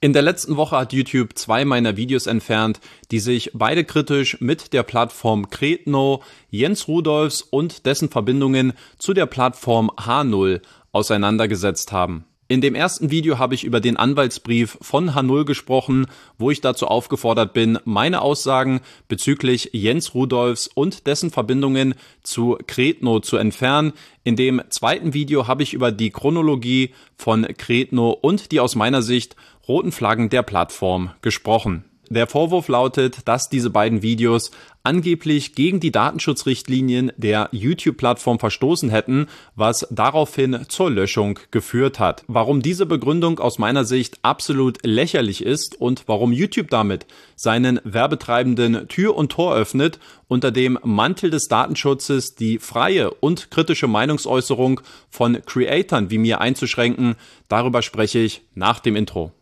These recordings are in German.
In der letzten Woche hat YouTube 2 meiner Videos entfernt, die sich beide kritisch mit der Plattform Cretno, Jens Rudolphs und dessen Verbindungen zu der Plattform H0 auseinandergesetzt haben. In dem ersten Video habe ich über den Anwaltsbrief von H0 gesprochen, wo ich dazu aufgefordert bin, meine Aussagen bezüglich Jens Rudolphs und dessen Verbindungen zu Cretno zu entfernen. In dem zweiten Video habe ich über die Chronologie von Cretno und die aus meiner Sicht roten Flaggen der Plattform gesprochen. Der Vorwurf lautet, dass diese beiden Videos angeblich gegen die Datenschutzrichtlinien der YouTube-Plattform verstoßen hätten, was daraufhin zur Löschung geführt hat. Warum diese Begründung aus meiner Sicht absolut lächerlich ist und warum YouTube damit seinen Werbetreibenden Tür und Tor öffnet, unter dem Mantel des Datenschutzes die freie und kritische Meinungsäußerung von Creatoren wie mir einzuschränken, darüber spreche ich nach dem Intro.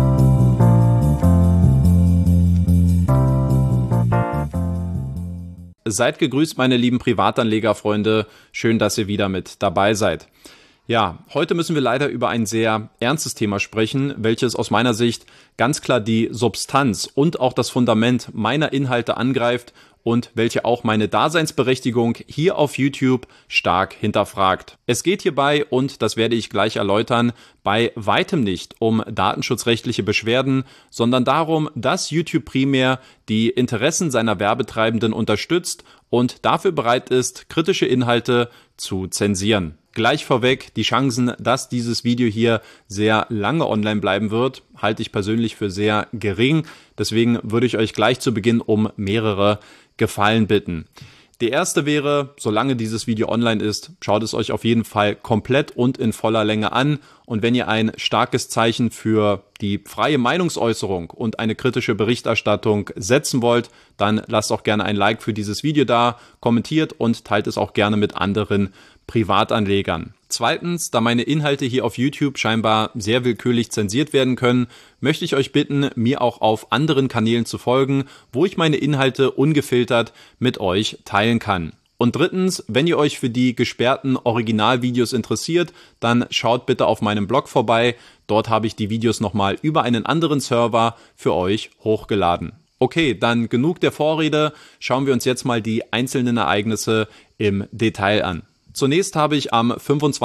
Seid gegrüßt, meine lieben Privatanlegerfreunde. Schön, dass ihr wieder mit dabei seid. Ja, heute müssen wir leider über ein sehr ernstes Thema sprechen, welches aus meiner Sicht ganz klar die Substanz und auch das Fundament meiner Inhalte angreift und welche auch meine Daseinsberechtigung hier auf YouTube stark hinterfragt. Es geht hierbei, und das werde ich gleich erläutern, bei weitem nicht um datenschutzrechtliche Beschwerden, sondern darum, dass YouTube primär die Interessen seiner Werbetreibenden unterstützt und dafür bereit ist, kritische Inhalte zu zensieren. Gleich vorweg, die Chancen, dass dieses Video hier sehr lange online bleiben wird, halte ich persönlich für sehr gering. Deswegen würde ich euch gleich zu Beginn um mehrere Gefallen bitten. Die erste wäre, solange dieses Video online ist, schaut es euch auf jeden Fall komplett und in voller Länge an. Und wenn ihr ein starkes Zeichen für die freie Meinungsäußerung und eine kritische Berichterstattung setzen wollt, dann lasst auch gerne ein Like für dieses Video da, kommentiert und teilt es auch gerne mit anderen Privatanlegern. Zweitens, da meine Inhalte hier auf YouTube scheinbar sehr willkürlich zensiert werden können, möchte ich euch bitten, mir auch auf anderen Kanälen zu folgen, wo ich meine Inhalte ungefiltert mit euch teilen kann. Und drittens, wenn ihr euch für die gesperrten Originalvideos interessiert, dann schaut bitte auf meinem Blog vorbei. Dort habe ich die Videos nochmal über einen anderen Server für euch hochgeladen. Okay, dann genug der Vorrede. Schauen wir uns jetzt mal die einzelnen Ereignisse im Detail an. Zunächst habe ich am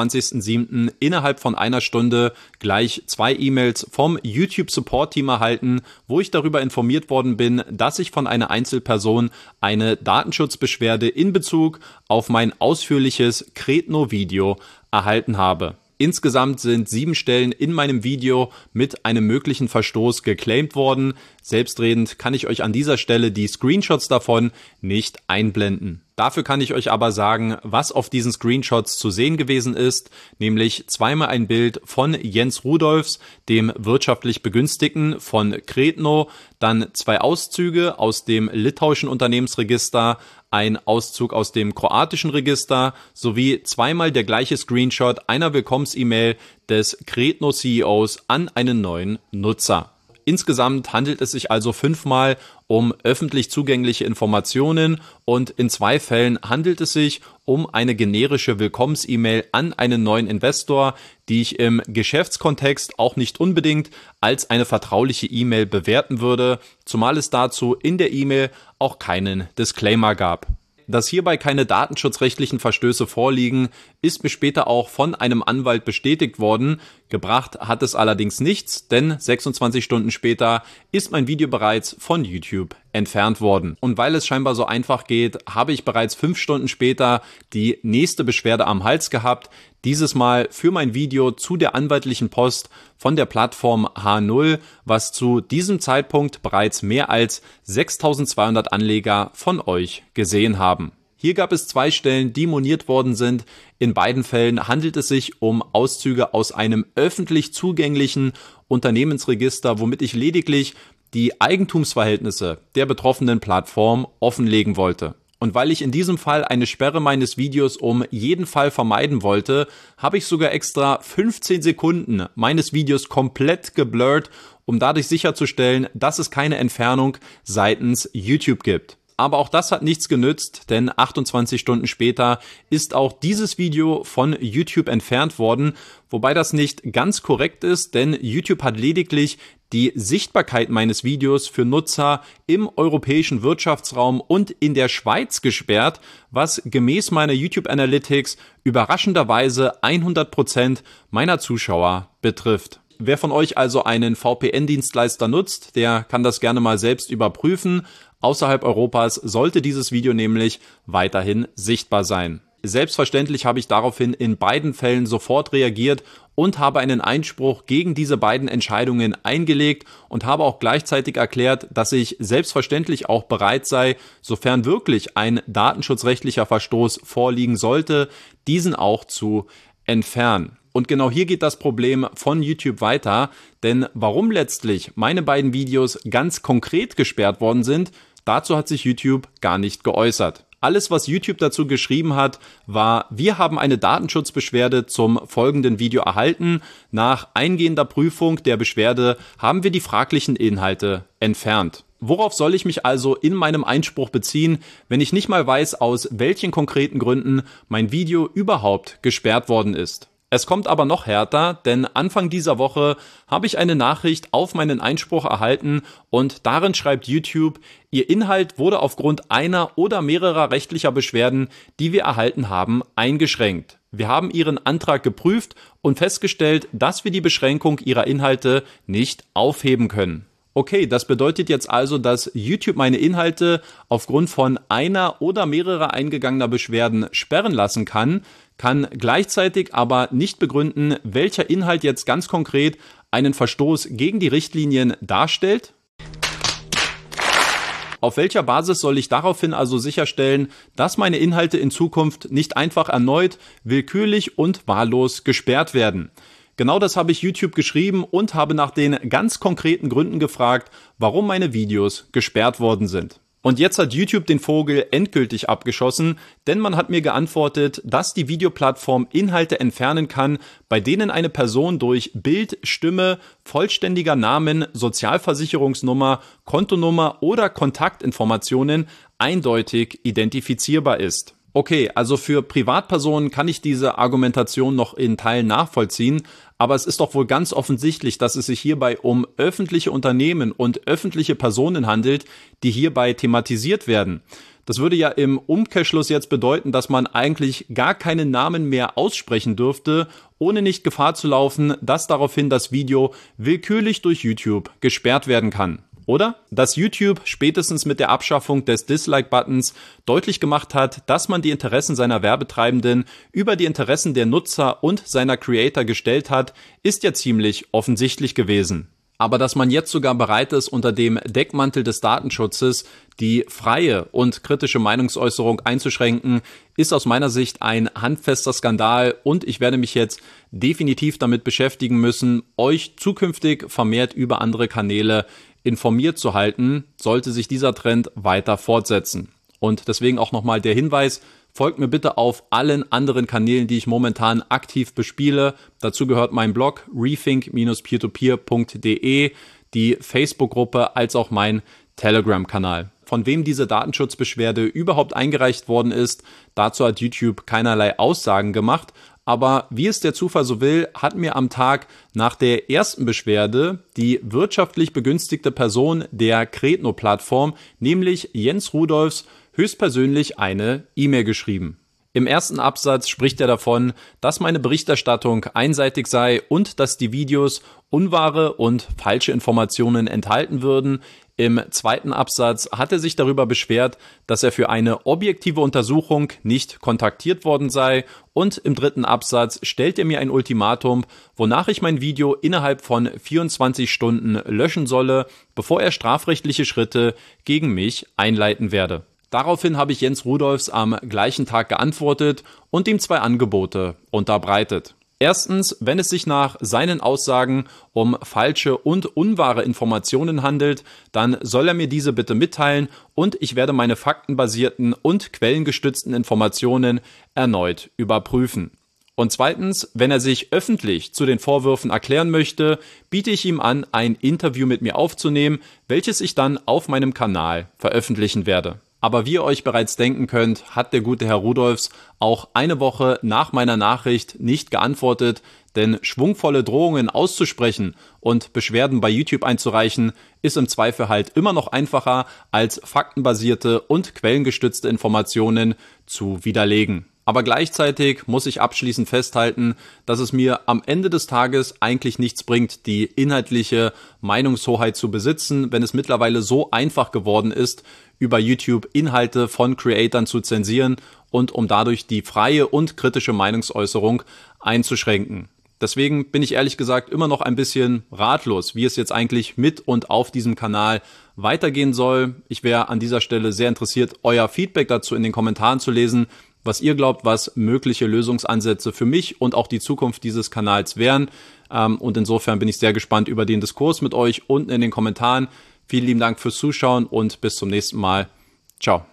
25.07. innerhalb von einer Stunde gleich 2 E-Mails vom YouTube-Support-Team erhalten, wo ich darüber informiert worden bin, dass ich von einer Einzelperson eine Datenschutzbeschwerde in Bezug auf mein ausführliches Cretno-Video erhalten habe. Insgesamt sind 7 Stellen in meinem Video mit einem möglichen Verstoß geclaimt worden. Selbstredend kann ich euch an dieser Stelle die Screenshots davon nicht einblenden. Dafür kann ich euch aber sagen, was auf diesen Screenshots zu sehen gewesen ist, nämlich zweimal ein Bild von Jens Rudolphs, dem wirtschaftlich Begünstigten von Cretno, dann 2 Auszüge aus dem litauischen Unternehmensregister, ein Auszug aus dem kroatischen Register sowie zweimal der gleiche Screenshot einer Willkommens-E-Mail des Cretno-CEOs an einen neuen Nutzer. Insgesamt handelt es sich also 5-mal um öffentlich zugängliche Informationen und in 2 Fällen handelt es sich um eine generische Willkommens-E-Mail an einen neuen Investor, die ich im Geschäftskontext auch nicht unbedingt als eine vertrauliche E-Mail bewerten würde, zumal es dazu in der E-Mail auch keinen Disclaimer gab. Dass hierbei keine datenschutzrechtlichen Verstöße vorliegen, ist mir später auch von einem Anwalt bestätigt worden. Gebracht hat es allerdings nichts, denn 26 Stunden später ist mein Video bereits von YouTube entfernt worden. Und weil es scheinbar so einfach geht, habe ich bereits 5 Stunden später die nächste Beschwerde am Hals gehabt. Dieses Mal für mein Video zu der anwaltlichen Post von der Plattform H0, was zu diesem Zeitpunkt bereits mehr als 6.200 Anleger von euch gesehen haben. Hier gab es 2 Stellen, die moniert worden sind. In beiden Fällen handelt es sich um Auszüge aus einem öffentlich zugänglichen Unternehmensregister, womit ich lediglich die Eigentumsverhältnisse der betroffenen Plattform offenlegen wollte. Und weil ich in diesem Fall eine Sperre meines Videos um jeden Fall vermeiden wollte, habe ich sogar extra 15 Sekunden meines Videos komplett geblurrt, um dadurch sicherzustellen, dass es keine Entfernung seitens YouTube gibt. Aber auch das hat nichts genützt, denn 28 Stunden später ist auch dieses Video von YouTube entfernt worden, wobei das nicht ganz korrekt ist, denn YouTube hat lediglich die Sichtbarkeit meines Videos für Nutzer im europäischen Wirtschaftsraum und in der Schweiz gesperrt, was gemäß meiner YouTube Analytics überraschenderweise 100% meiner Zuschauer betrifft. Wer von euch also einen VPN-Dienstleister nutzt, der kann das gerne mal selbst überprüfen. Außerhalb Europas sollte dieses Video nämlich weiterhin sichtbar sein. Selbstverständlich habe ich daraufhin in beiden Fällen sofort reagiert und habe einen Einspruch gegen diese beiden Entscheidungen eingelegt und habe auch gleichzeitig erklärt, dass ich selbstverständlich auch bereit sei, sofern wirklich ein datenschutzrechtlicher Verstoß vorliegen sollte, diesen auch zu entfernen. Und genau hier geht das Problem von YouTube weiter, denn warum letztlich meine beiden Videos ganz konkret gesperrt worden sind, dazu hat sich YouTube gar nicht geäußert. Alles, was YouTube dazu geschrieben hat, war: Wir haben eine Datenschutzbeschwerde zum folgenden Video erhalten. Nach eingehender Prüfung der Beschwerde haben wir die fraglichen Inhalte entfernt. Worauf soll ich mich also in meinem Einspruch beziehen, wenn ich nicht mal weiß, aus welchen konkreten Gründen mein Video überhaupt gesperrt worden ist? Es kommt aber noch härter, denn Anfang dieser Woche habe ich eine Nachricht auf meinen Einspruch erhalten und darin schreibt YouTube: Ihr Inhalt wurde aufgrund einer oder mehrerer rechtlicher Beschwerden, die wir erhalten haben, eingeschränkt. Wir haben Ihren Antrag geprüft und festgestellt, dass wir die Beschränkung Ihrer Inhalte nicht aufheben können. Okay, das bedeutet jetzt also, dass YouTube meine Inhalte aufgrund von einer oder mehrerer eingegangener Beschwerden sperren lassen kann gleichzeitig aber nicht begründen, welcher Inhalt jetzt ganz konkret einen Verstoß gegen die Richtlinien darstellt. Auf welcher Basis soll ich daraufhin also sicherstellen, dass meine Inhalte in Zukunft nicht einfach erneut willkürlich und wahllos gesperrt werden? Genau das habe ich YouTube geschrieben und habe nach den ganz konkreten Gründen gefragt, warum meine Videos gesperrt worden sind. Und jetzt hat YouTube den Vogel endgültig abgeschossen, denn man hat mir geantwortet, dass die Videoplattform Inhalte entfernen kann, bei denen eine Person durch Bild, Stimme, vollständiger Namen, Sozialversicherungsnummer, Kontonummer oder Kontaktinformationen eindeutig identifizierbar ist. Okay, also für Privatpersonen kann ich diese Argumentation noch in Teilen nachvollziehen, aber es ist doch wohl ganz offensichtlich, dass es sich hierbei um öffentliche Unternehmen und öffentliche Personen handelt, die hierbei thematisiert werden. Das würde ja im Umkehrschluss jetzt bedeuten, dass man eigentlich gar keinen Namen mehr aussprechen dürfte, ohne nicht Gefahr zu laufen, dass daraufhin das Video willkürlich durch YouTube gesperrt werden kann. Oder? Dass YouTube spätestens mit der Abschaffung des Dislike-Buttons deutlich gemacht hat, dass man die Interessen seiner Werbetreibenden über die Interessen der Nutzer und seiner Creator gestellt hat, ist ja ziemlich offensichtlich gewesen. Aber dass man jetzt sogar bereit ist, unter dem Deckmantel des Datenschutzes die freie und kritische Meinungsäußerung einzuschränken, ist aus meiner Sicht ein handfester Skandal und ich werde mich jetzt definitiv damit beschäftigen müssen, euch zukünftig vermehrt über andere Kanäle informiert zu halten, sollte sich dieser Trend weiter fortsetzen. Und deswegen auch nochmal der Hinweis: Folgt mir bitte auf allen anderen Kanälen, die ich momentan aktiv bespiele. Dazu gehört mein Blog rethink-peertopeer.de, die Facebook-Gruppe als auch mein Telegram-Kanal. Von wem diese Datenschutzbeschwerde überhaupt eingereicht worden ist, dazu hat YouTube keinerlei Aussagen gemacht. Aber wie es der Zufall so will, hat mir am Tag nach der ersten Beschwerde die wirtschaftlich begünstigte Person der Credno-Plattform, nämlich Jens Rudolphs, höchstpersönlich eine E-Mail geschrieben. Im ersten Absatz spricht er davon, dass meine Berichterstattung einseitig sei und dass die Videos unwahre und falsche Informationen enthalten würden. Im zweiten Absatz hat er sich darüber beschwert, dass er für eine objektive Untersuchung nicht kontaktiert worden sei. Und im dritten Absatz stellt er mir ein Ultimatum, wonach ich mein Video innerhalb von 24 Stunden löschen solle, bevor er strafrechtliche Schritte gegen mich einleiten werde. Daraufhin habe ich Jens Rudolphs am gleichen Tag geantwortet und ihm 2 Angebote unterbreitet. Erstens, wenn es sich nach seinen Aussagen um falsche und unwahre Informationen handelt, dann soll er mir diese bitte mitteilen und ich werde meine faktenbasierten und quellengestützten Informationen erneut überprüfen. Und zweitens, wenn er sich öffentlich zu den Vorwürfen erklären möchte, biete ich ihm an, ein Interview mit mir aufzunehmen, welches ich dann auf meinem Kanal veröffentlichen werde. Aber wie ihr euch bereits denken könnt, hat der gute Herr Rudolphs auch eine Woche nach meiner Nachricht nicht geantwortet. Denn schwungvolle Drohungen auszusprechen und Beschwerden bei YouTube einzureichen, ist im Zweifel halt immer noch einfacher, als faktenbasierte und quellengestützte Informationen zu widerlegen. Aber gleichzeitig muss ich abschließend festhalten, dass es mir am Ende des Tages eigentlich nichts bringt, die inhaltliche Meinungshoheit zu besitzen, wenn es mittlerweile so einfach geworden ist, über YouTube Inhalte von Creatern zu zensieren und um dadurch die freie und kritische Meinungsäußerung einzuschränken. Deswegen bin ich ehrlich gesagt immer noch ein bisschen ratlos, wie es jetzt eigentlich mit und auf diesem Kanal weitergehen soll. Ich wäre an dieser Stelle sehr interessiert, euer Feedback dazu in den Kommentaren zu lesen, was ihr glaubt, was mögliche Lösungsansätze für mich und auch die Zukunft dieses Kanals wären. Und insofern bin ich sehr gespannt über den Diskurs mit euch unten in den Kommentaren. Vielen lieben Dank fürs Zuschauen und bis zum nächsten Mal. Ciao.